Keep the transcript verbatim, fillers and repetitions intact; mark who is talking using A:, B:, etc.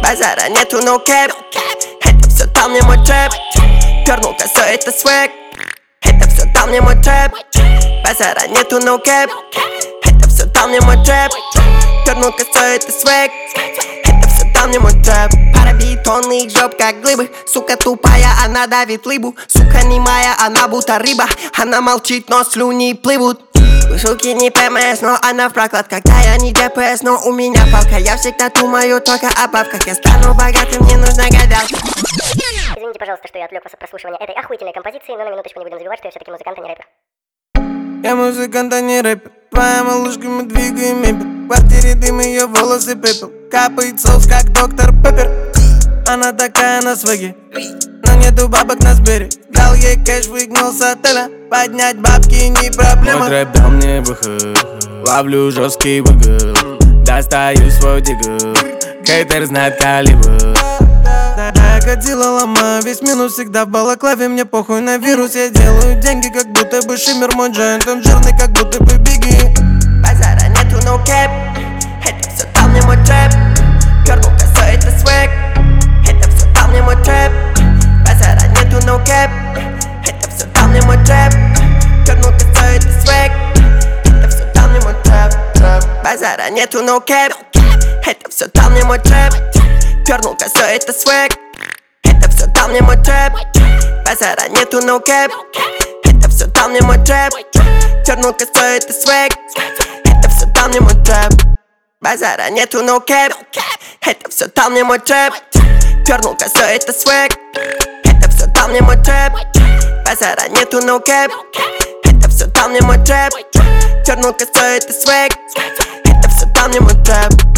A: Базара нету, no cap. Это все там не мой трэп. Пернул косой, это свэг. Это все там не мой трэп. Базара нету, no cap. Это все там не мой трэп. Пернул косой, это свэг. Это все там не мой трэп. Пара бетонных жёб, как глыбы. Сука тупая, она давит лыбу. Сука немая, она будто рыба. Она молчит, но слюни плывут. У суки не ПМС, но она в прокладках. Да, я не ДПС, но у меня палка. Я всегда думаю только о бабках. Я стану богатым, мне нужна гадалка.
B: Извините, пожалуйста, что я отвлек вас от прослушивания этой охуительной композиции, но на минуточку не будем забивать, что я все-таки музыкант, а не рэпер.
C: Я музыкант, а не рэпер. Твоя малышка, мы двигаем мебель. В квартире дым, ее волосы пепел. Капает соус, как доктор Пеппер. Она такая на своей, но нету бабок на Сбере. Дал ей кэш, выгнал с отеля. Поднять бабки не проблема. Мой трэп дал мне выход. Ловлю жесткий выгул. Достаю свой дигл. Хейтер знает калибр. Я Годзилла ломаю весь минус. Всегда в балаклаве, мне похуй на вирус. Я делаю деньги, как будто бы шиммер. Мой джайант, он жирный, как будто бы Бигги.
A: Базара нету, no cap. Это все там не мой трэп. Пернул косой, это свэг. Это все там не мой трэп. Базара нету, no cap. Это все там не мой трэп. Пернул косой, это свэг. Это все там не мой трэп. Базара нету, no cap. Это все там не мой трэп. Пернул косой, это свэг. Это все там не мой трэп. Базара нету, no cap. Это все там не мой трэп. Пернул косой, это свэг. Это все там не мой трэп. Базара нету, no cap. Это все там не мой трэп. Пернул косой, это свэг. Это все там не мой трэп. Базара нету, no cap. Это все там не мой трэп. Пернул косой, это свэг. Это все там не мой трэп.